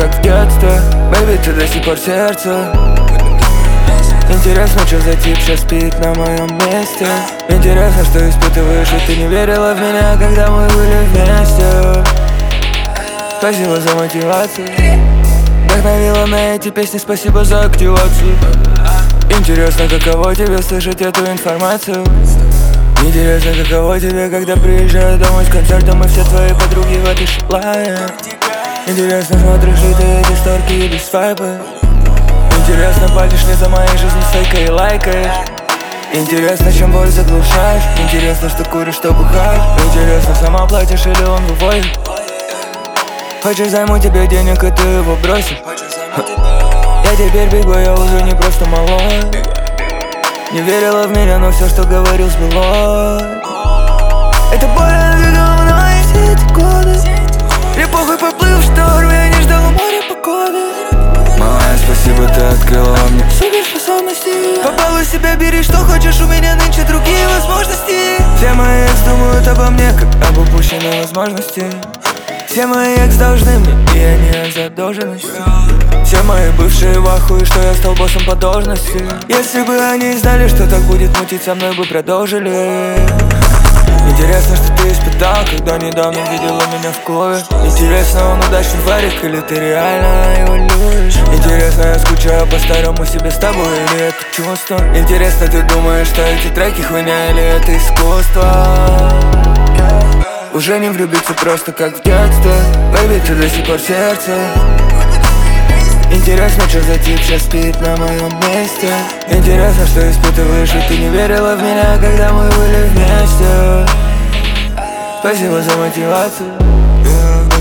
как в детстве. Бэйби, ты до сих пор сердце. Интересно, что за тип сейчас спит на моем месте. Интересно, что испытываешь, и ты не верила в меня, когда мы были вместе. Спасибо за мотивацию. Вдохновила на эти песни, спасибо за активацию. Интересно, каково тебе слышать эту информацию. Интересно, каково тебе, когда приезжаю домой с концертом, и все твои подруги в этой шлае. Интересно, смотришь ли ты эти сторки или свайпы. Интересно, палишь ли за моей жизнью стойкой и лайкаешь. Интересно, чем боль заглушаешь. Интересно, что куришь, что бухаешь. Интересно, сама платишь или он вывозит. Хочешь, займу тебе денег, и ты его бросишь. Я теперь бегу, я уже не просто малой. Не верила в меня, но все, что говорил, сбылось. Это больно двигало мной все эти годы. Мне похуй, поплыл в шторм, я не ждал моря погоды. Малая, спасибо, ты открыла мне суперспособности. Попалу себя, бери, что хочешь, у меня нынче другие возможности. Все мои экс думают обо мне, как об упущенной возможности. Все мои экс должны мне, и они от задолженности. Все мои бывшие в ахуе, что я стал боссом по должности. Если бы они знали, что так будет мутить, со мной бы продолжили. Интересно, что ты испытал, когда недавно видела меня в клубе. Интересно, он удачный варик, или ты реально его любишь. Интересно, я скучаю по старому себе с тобой, или это чувство. Интересно, ты думаешь, что эти треки хуйня, или это искусство. Уже не влюбиться просто как в детстве. Бэйби, ты до сих пор сердце. Интересно, что за тип сейчас спит на моем месте. Интересно, что испытываешь, и ты не верила в меня, когда мы были вместе. Спасибо за мотивацию.